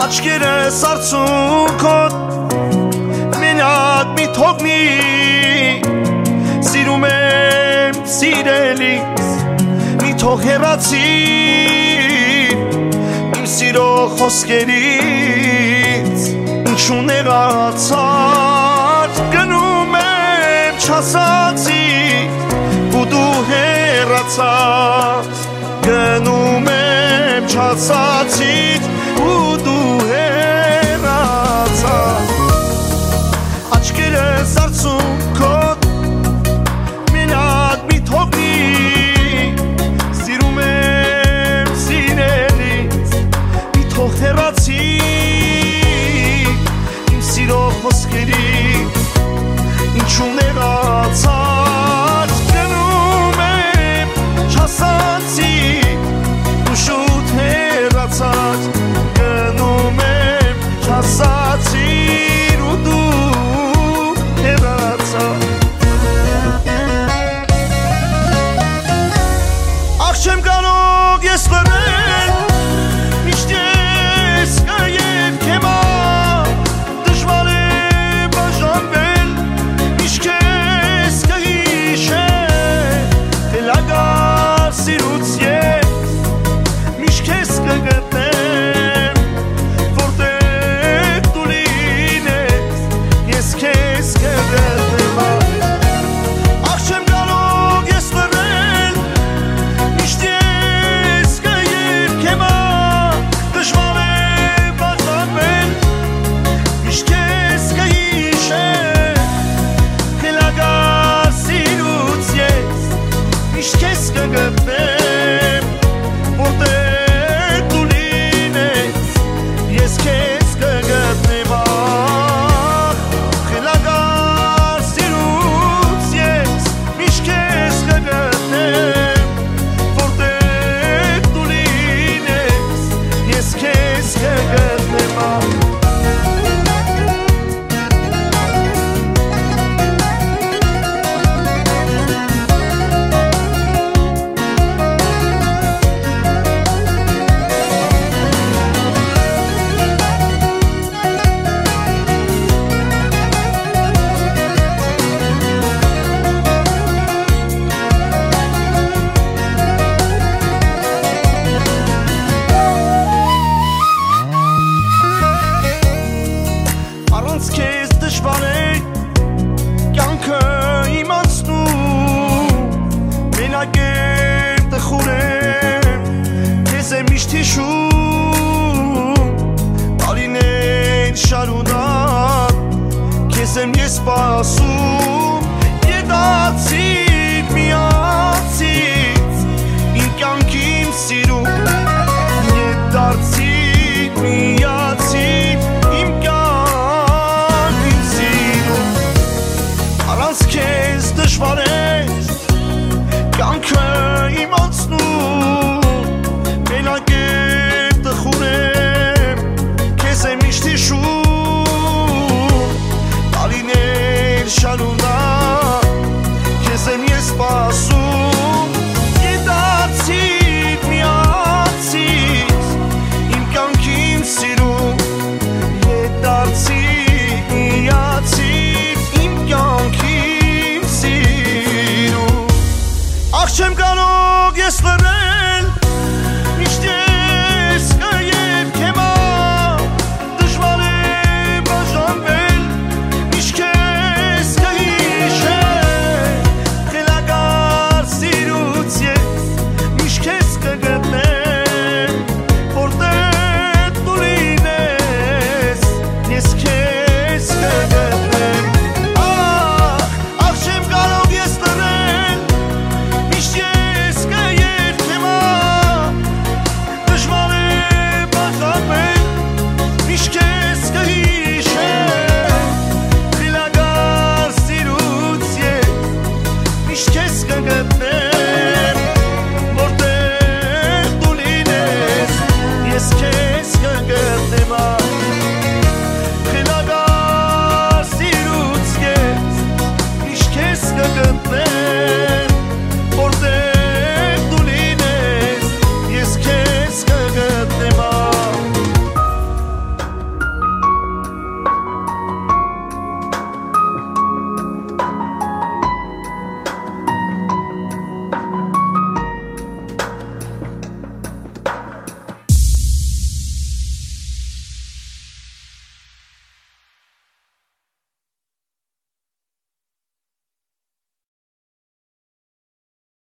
աչքերս արցունքոտ մենակ մի թողնի սիրում եմ սիրելիս մի թող հեռացիր իմ սիրո խոսքերից ինչու նեղացար գնում եմ չասացի ու դու հեռացար գնում եմ չասացի ու դու հեռացար աչքերս արցունքոտ մենակ մի թողնի սիրում եմ սիրելիս մի թող հեռացիր իմ սիրո խոսքերից ինչու նեղացար գնում եմ չասացի ու շուտ հեռացար գնում եմ չասացիր ու դու հեռացար ախ չեմ կարող ես լռել միշտ ես կայել քեմա դժվար է բաժանվել միշտ քեզ կհիշել թելագար սիրուց ես միշտ քեզ կգտնեմ որտեղ դու լինես ես քեզ կգտնեմ ախ չեմ կարող ես լռել միշտ ես կայել քեմա դժվար է բաժանվել միշտ քեզ կհիշել թելագար սիրուց ես միշտ քեզ կգտնեմ որտեղ դու լինես ես քեզ կգտնեմ ախ խելագար սիրուց ես միշտ քեզ կգտնեմ որտեղ դու լինես ես քեզ կգտնեմ առանց քեզ դժվար է կյանքը իմացնում մենակ եմ տխուր եմ քեզ եմ միշտ հիշում տարիներ շարունակ քեզ եմ ես սպասում ետացի